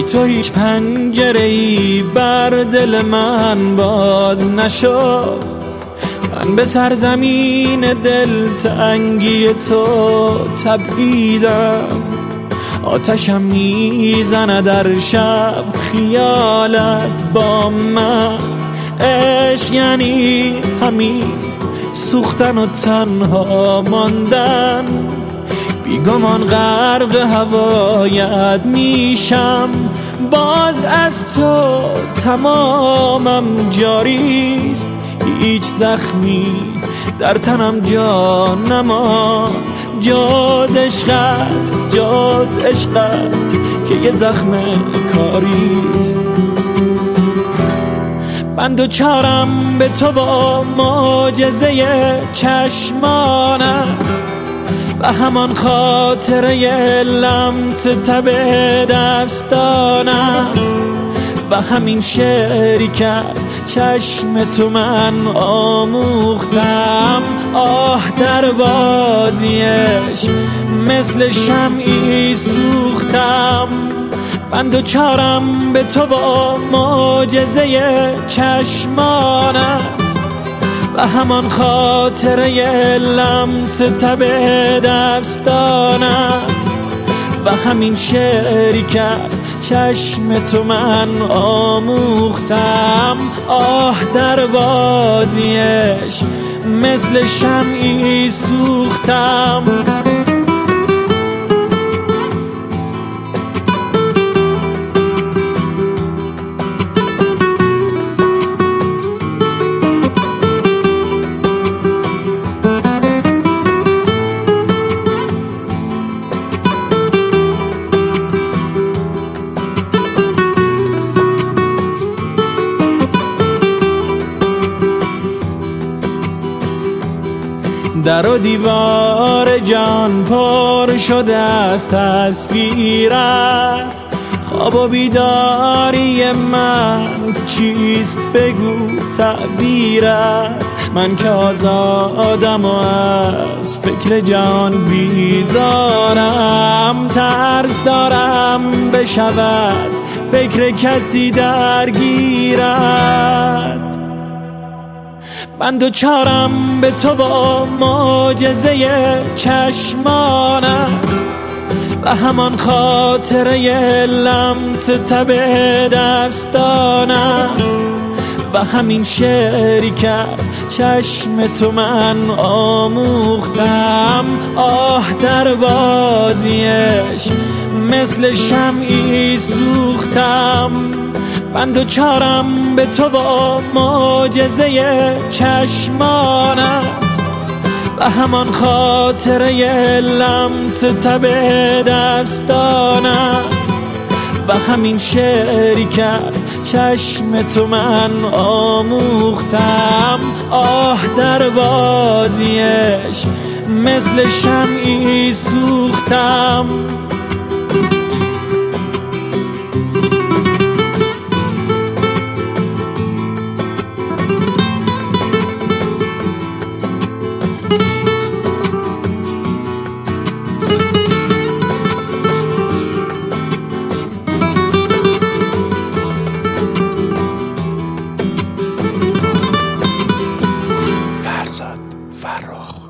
تو هیچ پنجره‌ای بر دل من باز نشد. من به سرزمین دلتنگی تو تپیدم، آتشم میزنه در شب خیالت با من. عشق یعنی همین سوختن و تنها ماندن، بیگمان غرق هوایت میشم. باز از تو تمامم جاریست، هیچ زخمی در تنم جا نمان جز عشقت، جز عشقت که یه زخم کاریست. من دوچارم به تو با معجزه چشمانت و همان خاطره لمس تب دستانت و همین شعری که از چشم تو من آموختم. آه در بازیش مثل شمعی سوختم. من دوچارم به تو با معجزه چشمانت و همان خاطره لمس تب دستانت و همین شعری که از چشم تو من آموختم. آه در بازیش مثل شمعی سوختم. در و دیوار جان پر شده از تصویرت، خواب و بیداری من چیست بگو تعبیرت. من که آزادم و از فکر جان بیزارم، ترس دارم بشود فکر کسی درگیرت. من دوچارم به تو با معجزه چشمانت و همان خاطره لمس تب دستانت و همین شعری که از چشم تو من آموختم. آه در بازیش مثل شمعی سوختم. من دوچارم به تو با معجزه چشمانت و همان خاطره لمس تب دستانت و همین شعری که از چشم تو من آموختم. آه در بازیش مثل شمعی سوختم. فرخ